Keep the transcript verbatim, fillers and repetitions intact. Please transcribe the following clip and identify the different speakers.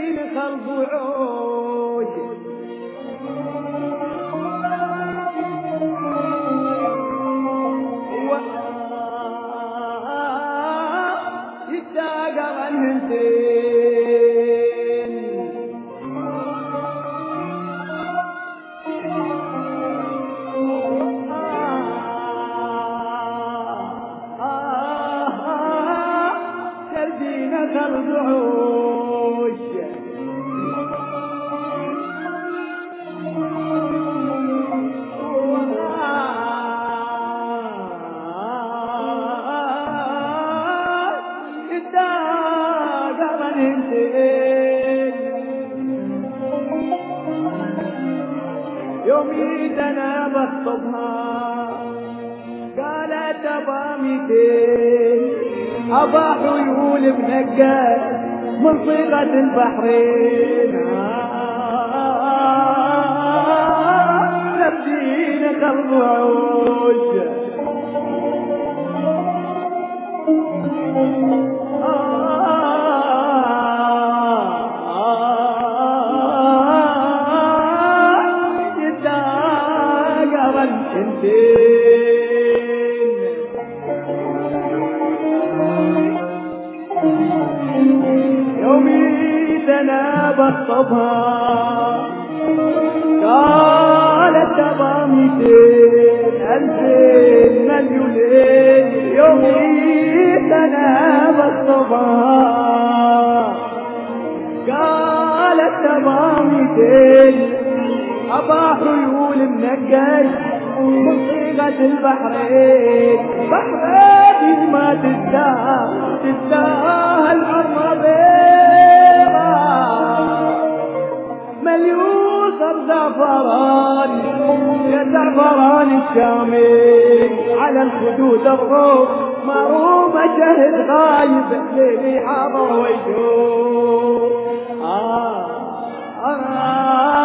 Speaker 1: تردين خلف وعود يتاقر الهنتين تردين خلف وعود يومي انا بخطبها قالت ابا ميتين ابا حيول بنقاش من صيغة البحرين نبدين قلب وعوج يومي انا بخطبها قالت ابا ميتين الفين مليونين يومي انا بخطبها قالت ابا ميتين ابا حيول منقش من صيغة البحرين بحرين ما تستاهل تستاهل الأرض بيضا مليوسر زعفران يا زعفران الشامي على الخدود الروم مرومة شهد غايب ليلي حاضر ويشوف آه آه